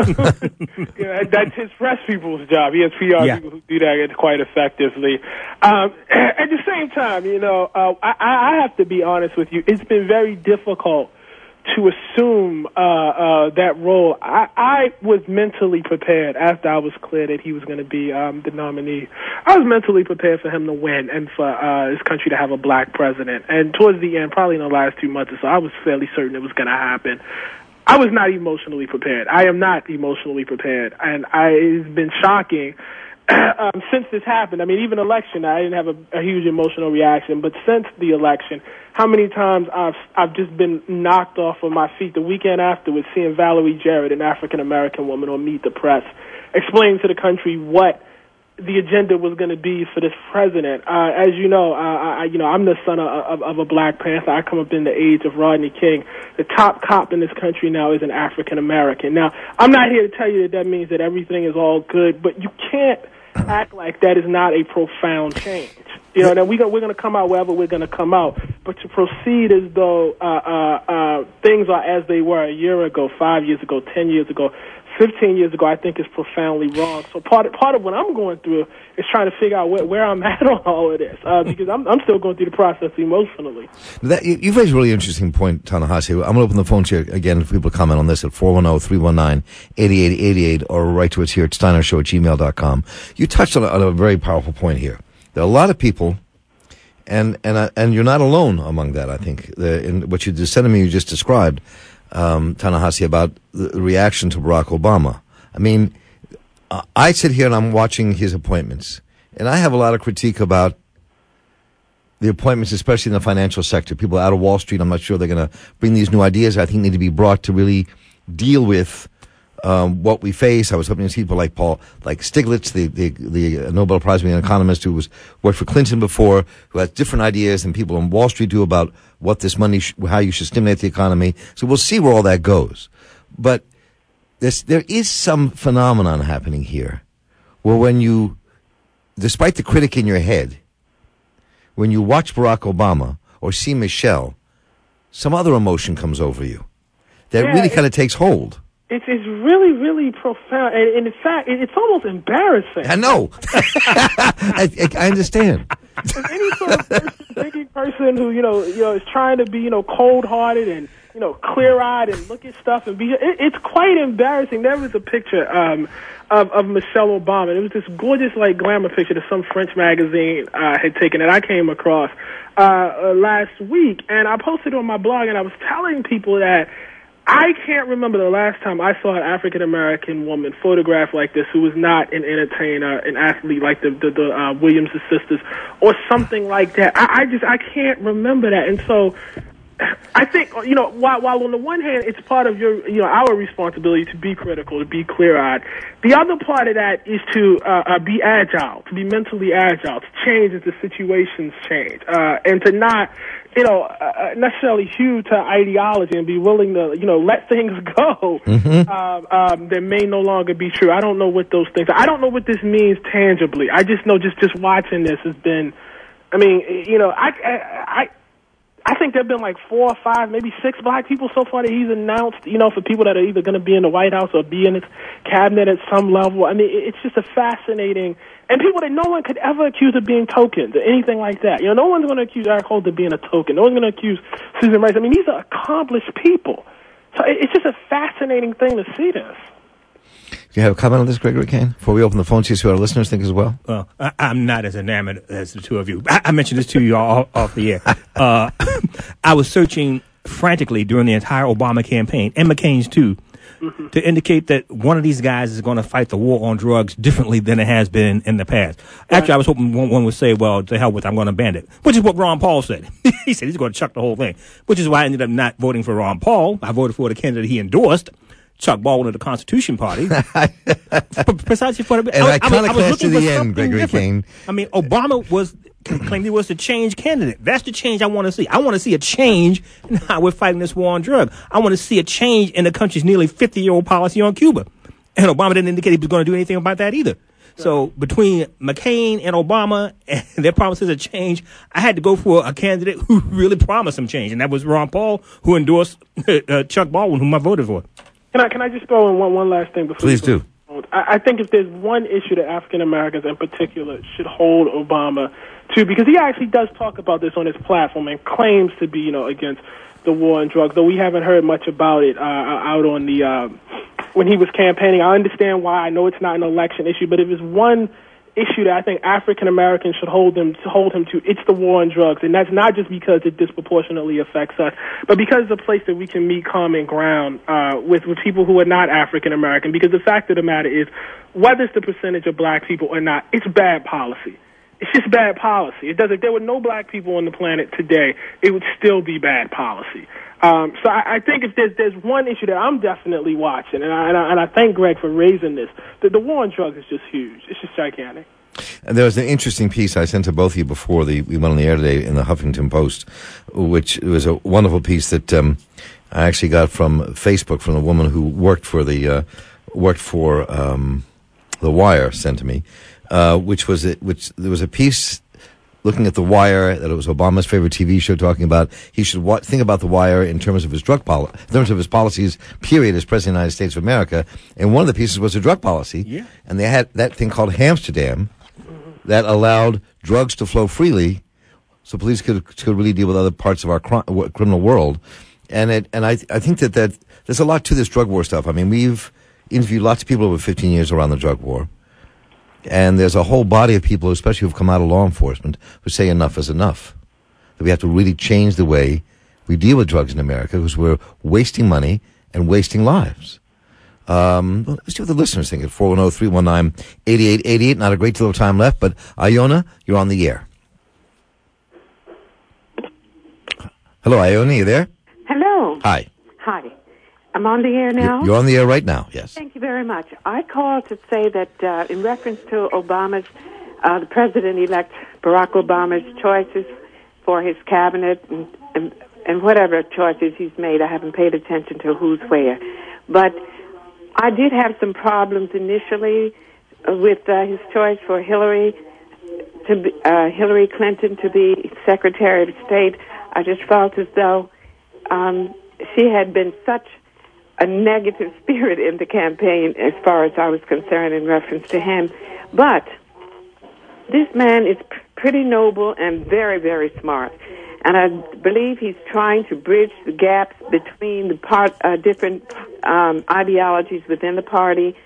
That's his press people's job. He has PR people who do that quite effectively. At the same time, I have to be honest with you. It's been very difficult to assume that role. I was mentally prepared after I was clear that he was going to be the nominee. I was mentally prepared for him to win and for this country to have a black president. And towards the end, probably in the last 2 months or so, I was fairly certain it was going to happen. I was not emotionally prepared. I am not emotionally prepared. And it's been shocking since this happened. I mean, even election, I didn't have a huge emotional reaction. But since the election, how many times I've just been knocked off of my feet the weekend afterwards, seeing Valerie Jarrett, an African-American woman, on Meet the Press, explaining to the country what the agenda was going to be for this president. As you know, I'm the son of a Black Panther. I come up in the age of Rodney King. The top cop in this country now is an African American. Now, I'm not here to tell you that means that everything is all good, but you can't act like that is not a profound change. Now we're going to come out wherever we're going to come out, but to proceed as though things are as they were a year ago, 5 years ago, 10 years ago, 15 years ago, I think is profoundly wrong. So part of what I'm going through is trying to figure out where I'm at on all of this, because I'm still going through the process emotionally. You've raised a really interesting point, Ta-Nehisi. I'm going to open the phone to you again if people comment on this at 410-319-8888 or write to us here at steinershow@gmail.com. You touched on a very powerful point here. There are a lot of people, and you're not alone among that, I think, in what you just said to me, you just described, Ta-Nehisi, about the reaction to Barack Obama. I mean, I sit here and I'm watching his appointments, and I have a lot of critique about the appointments, especially in the financial sector. People out of Wall Street, I'm not sure they're going to bring these new ideas I think need to be brought to really deal with what we face. I was hoping to see people like Stiglitz, the Nobel Prize-winning economist who worked for Clinton before, who has different ideas than people on Wall Street do about what this money, how you should stimulate the economy. So we'll see where all that goes. But there is some phenomenon happening here where when you, despite the critic in your head, when you watch Barack Obama or see Michelle, some other emotion comes over you that really kind of takes hold. It's really, really profound, and in fact, it's almost embarrassing. I know. I understand. If any sort of thinking person who is trying to be cold-hearted and clear-eyed and look at stuff and it's quite embarrassing. There was a picture of Michelle Obama. And it was this gorgeous glamour picture that some French magazine had taken that I came across last week, and I posted on my blog, and I was telling people that I can't remember the last time I saw an African-American woman photographed like this who was not an entertainer, an athlete like the Williams sisters or something like that. I can't remember that. And so I think, while on the one hand it's part of our responsibility to be critical, to be clear-eyed, the other part of that is to be agile, to be mentally agile, to change as the situations change, and to not necessarily hew to ideology and be willing to, let things go that may no longer be true. I don't know what those things are. I don't know what this means tangibly. I just know just watching this has been, I think there have been 4 or 5, maybe 6 black people so far that he's announced, for people that are either going to be in the White House or be in his cabinet at some level. I mean, it's just a fascinating, and people that no one could ever accuse of being tokens or anything like that. No one's going to accuse Eric Holder of being a token. No one's going to accuse Susan Rice. I mean, these are accomplished people. So it's just a fascinating thing to see this. Do you have a comment on this, Gregory Kane, before we open the phone to see what our listeners think as well? I'm not as enamored as the two of you. I mentioned this to you all off the air. I was searching frantically during the entire Obama campaign, and McCain's too, to indicate that one of these guys is going to fight the war on drugs differently than it has been in the past. Actually, I was hoping one would say, well, to hell with it, I'm going to ban it, which is what Ron Paul said. He said he's going to chuck the whole thing, which is why I ended up not voting for Ron Paul. I voted for the candidate he endorsed, Chuck Baldwin of the Constitution Party. Precisely for the... And iconoclast to the end, Gregory Kane. I mean, Obama claimed he was the change candidate. That's the change I want to see. I want to see a change in how we're fighting this war on drugs. I want to see a change in the country's nearly 50-year-old policy on Cuba. And Obama didn't indicate he was going to do anything about that either. So between McCain and Obama and their promises of change, I had to go for a candidate who really promised some change, and that was Ron Paul, who endorsed Chuck Baldwin, whom I voted for. Can I just throw in one last thing before? Please do. I think if there's one issue that African Americans in particular should hold Obama to, because he actually does talk about this on his platform and claims to be, against the war on drugs, though we haven't heard much about it out on the when he was campaigning. I understand why. I know it's not an election issue, but if it's one issue that I think African Americans should hold him to, it's the war on drugs, and that's not just because it disproportionately affects us, but because it's a place that we can meet common ground with people who are not African American. Because the fact of the matter is, whether it's the percentage of black people or not, it's bad policy. It's just bad policy. If there were no black people on the planet today, it would still be bad policy. So I think if there's one issue that I'm definitely watching, and I thank Greg for raising this, the war on drugs is just huge. It's just gigantic. And there was an interesting piece I sent to both of you before we went on the air today in the Huffington Post, which was a wonderful piece that I actually got from Facebook from a woman who worked for the Wire, sent to me, which there was a piece looking at The Wire, that it was Obama's favorite TV show, talking about he should think about The Wire in terms of his drug policy, in terms of his policies, period, as President of the United States of America. And one of the pieces was a drug policy. Yeah. And they had that thing called Amsterdam that allowed drugs to flow freely so police could really deal with other parts of our criminal world. And I think that there's a lot to this drug war stuff. I mean, we've interviewed lots of people over 15 years around the drug war. And there's a whole body of people, especially who've come out of law enforcement, who say enough is enough. That we have to really change the way we deal with drugs in America because we're wasting money and wasting lives. Let's see what the listeners think at 410-319-8888. Not a great deal of time left, but Iona, you're on the air. Hello, Iona, you there? Hello. Hi. Hi. I'm on the air now? You're on the air right now, yes. Thank you very much. I called to say that in reference to Obama's, the President-elect Barack Obama's choices for his cabinet and whatever choices he's made, I haven't paid attention to who's where. But I did have some problems initially with his choice for Hillary Clinton to be Secretary of State. I just felt as though she had been such a negative spirit in the campaign as far as I was concerned in reference to him. But this man is pretty noble and very, very smart. And I believe he's trying to bridge the gaps between the different ideologies within the party.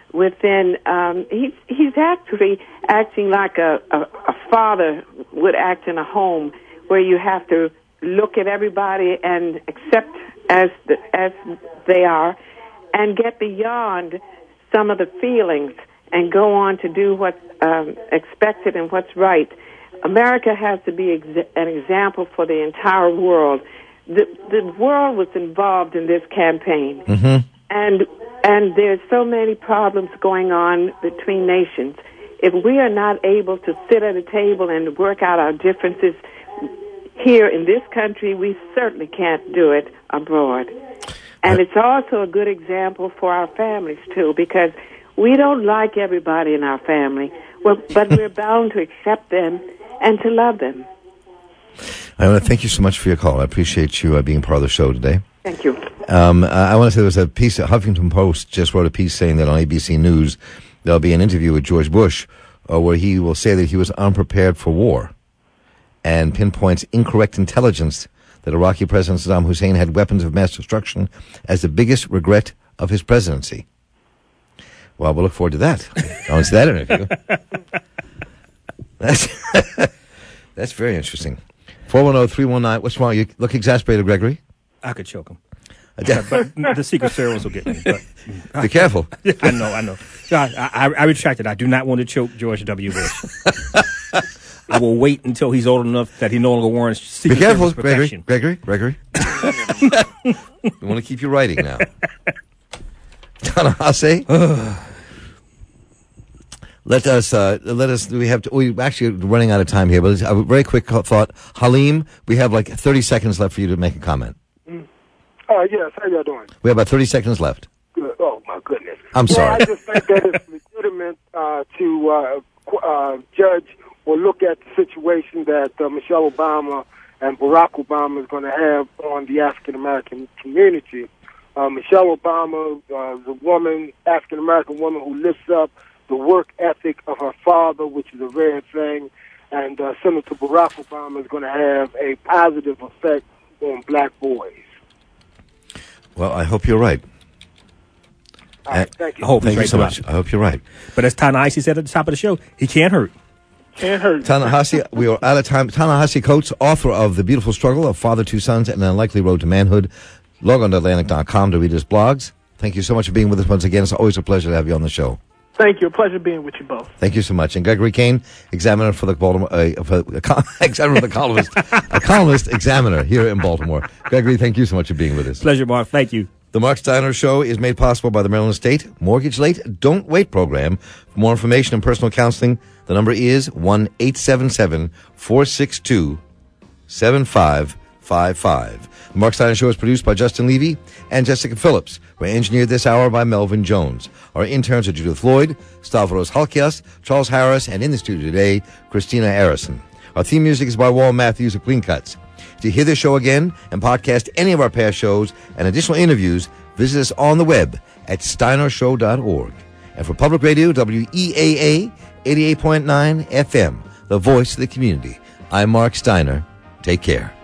He's actually acting like a father would act in a home, where you have to look at everybody and accept as they are, and get beyond some of the feelings and go on to do what's expected and what's right. America has to be an example for the entire world. The world was involved in this campaign, and there's so many problems going on between nations. If we are not able to sit at a table and work out our differences here in this country, we certainly can't do it abroad. And it's also a good example for our families, too, because we don't like everybody in our family, but we're bound to accept them and to love them. I want to thank you so much for your call. I appreciate you being part of the show today. Thank you. I want to say there was a piece, Huffington Post just wrote a piece saying that on ABC News there'll be an interview with George Bush where he will say that he was unprepared for war and pinpoints incorrect intelligence that Iraqi President Saddam Hussein had weapons of mass destruction as the biggest regret of his presidency. Well, we'll look forward to that. Go to that interview. That's very interesting. 410-319. What's wrong? You look exasperated, Gregory. I could choke him. But the Secret Service will get me. But, be careful. I know. So I retracted. I do not want to choke George W. Bush. I will wait until he's old enough that he no longer warrants Secret Service protection. Gregory. We want to keep you writing now. Ta-Nehisi. Let us, we're actually running out of time here, but a very quick thought. Halim, we have like 30 seconds left for you to make a comment. Yes, how y'all doing? We have about 30 seconds left. Good. Oh, my goodness. I'm sorry. I just think that it's legitimate to judge or look at the situation that Michelle Obama and Barack Obama is going to have on the African-American community. Michelle Obama is a woman, African-American woman who lifts up the work ethic of her father, which is a rare thing, and Senator Barack Obama is going to have a positive effect on black boys. Well, I hope you're right. All right, thank you. Thank you so much. I hope you're right. But as Ta-Nehisi said at the top of the show, he can't hurt. Can't hurt. Ta-Nehisi, we are out of time. Ta-Nehisi Coates, author of The Beautiful Struggle of Father, Two Sons, and An Unlikely Road to Manhood. Log on to Atlantic.com to read his blogs. Thank you so much for being with us once again. It's always a pleasure to have you on the show. Thank you. A pleasure being with you both. Thank you so much. And Gregory Kane, examiner for the Baltimore, examiner for the columnist, a columnist examiner here in Baltimore. Gregory, thank you so much for being with us. Pleasure, Mark. Thank you. The Mark Steiner Show is made possible by the Maryland State Mortgage Late Don't Wait program. For more information and personal counseling, the number is 1-877-462-7555. The Mark Steiner Show is produced by Justin Levy and Jessica Phillips. We're engineered this hour by Melvin Jones. Our interns are Judith Lloyd, Stavros Halkias, Charles Harris, and in the studio today, Christina Arison. Our theme music is by Wal Matthews of Clean Cuts. To hear this show again and podcast any of our past shows and additional interviews, visit us on the web at steinershow.org. And for Public Radio, WEAA 88.9 FM, the voice of the community, I'm Mark Steiner. Take care.